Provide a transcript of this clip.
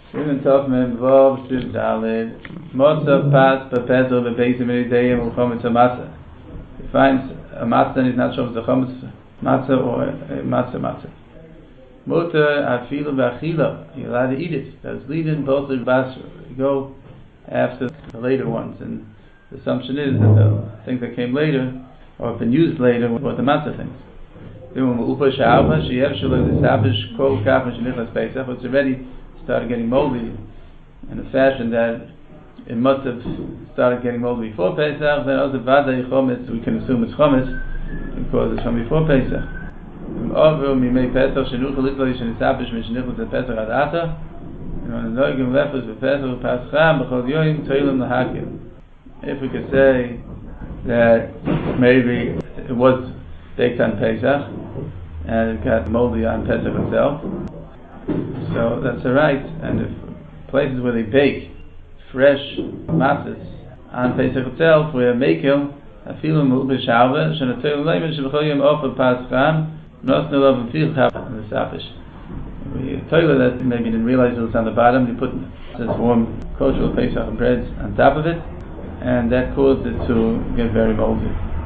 Even tough men involved with Dalid. Motza pas bepezel bebeis imidayim uchometz matzah. He finds a matzah and he's not sure if it's a chometz matzah or a matzah. Mutter afilu b'achila. You're allowed to eat it. That's leading both the basra. You go after the later ones, and the assumption is that the things that came later or have been used later were the matzah things. It's already started getting moldy in a fashion that it must have started getting moldy before Pesach. Then also Vadai Chometz, we can assume it's Chometz because it's from before Pesach. If we could say that maybe it was baked on Pesach and it got moldy on Pesach itself, so that's alright. And if places where they bake fresh matzahs on Pesach itself, where Mekil Afilu B'Shalva Shenatoyim Leimen Shebchoyim Ofer Pascham Nosnu Lov V'Fil Chav Nesafish. We tell you that maybe you didn't realize it was on the bottom. You put this warm kosher Pesach bread on top of it, and that caused it to get very moldy.